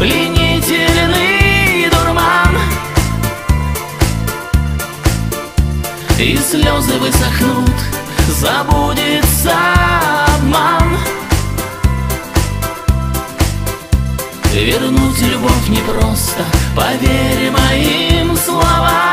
пленительный дурман, и слезы высохнут, забудется обман. Вернуть любовь непросто, поверь моим словам.